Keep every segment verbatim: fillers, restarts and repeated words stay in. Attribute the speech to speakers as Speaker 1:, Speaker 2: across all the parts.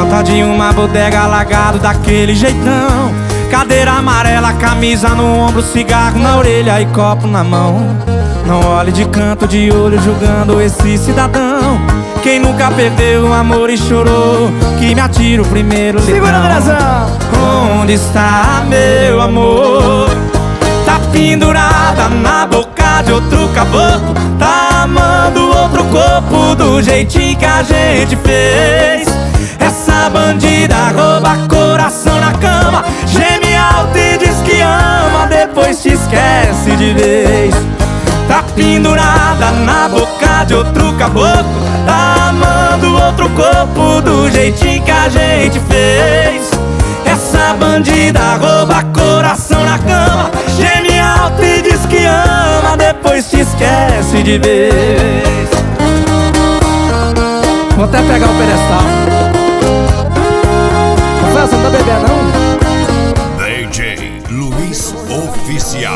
Speaker 1: porta de uma bodega, alagado daquele jeitão. Cadeira amarela, camisa no ombro, cigarro na orelha e copo na mão. Não olhe de canto de olho julgando esse cidadão. Quem nunca perdeu o amor e chorou, que me atira o primeiro litrão.
Speaker 2: Segura a direção.
Speaker 1: Onde está meu amor? Tá pendurada na boca de outro caboclo. Tá amando outro corpo do jeitinho que a gente fez. Essa bandida rouba coração na cama, geme alto e diz que ama, depois te esquece de vez. Tá pendurada na boca de outro caboclo. Tá amando outro corpo do jeitinho que a gente fez. Essa bandida rouba coração na cama, geme alto e diz que ama, depois te esquece de vez.
Speaker 2: Vou até pegar o pedestal. Rafael, você não tá bebendo, não?
Speaker 3: D J Luiz Oficial.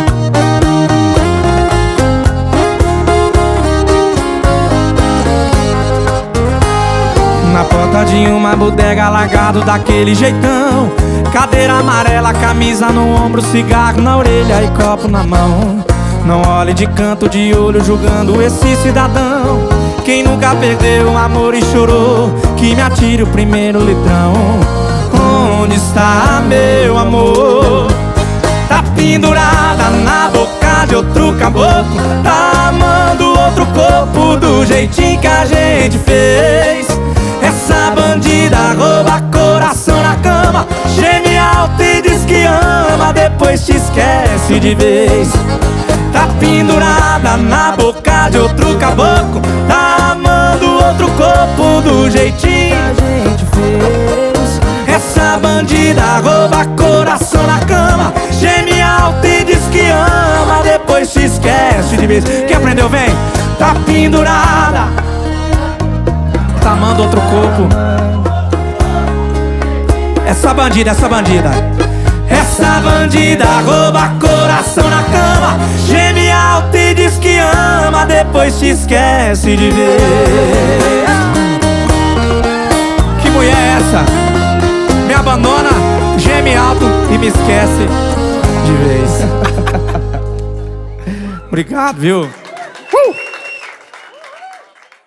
Speaker 1: Na porta de uma bodega, alagado daquele jeitão. Cadeira amarela, camisa no ombro, cigarro na orelha e copo na mão. Não olhe de canto de olho julgando esse cidadão. Quem nunca perdeu o amor e chorou, que me atire o primeiro litrão. Onde está meu amor? Tá pendurada na boca de outro caboclo. Tá amando outro corpo do jeitinho que a gente fez. Essa bandida rouba coração na cama, geme alto e diz que ama, depois te esquece de vez. Tá pendurada na boca de outro caboclo. Tá amando outro corpo do jeitinho que a gente fez. Essa bandida rouba coração na cama, geme alto e diz que ama, depois te esquece de vez. Quem aprendeu vem. Tá pendurada, tá amando outro corpo. Essa bandida, essa bandida Essa bandida rouba coração na cama, geme alto e diz que ama, depois te esquece de ver. Que mulher é essa? Me abandona, geme alto e me esquece de vez. Obrigado, viu?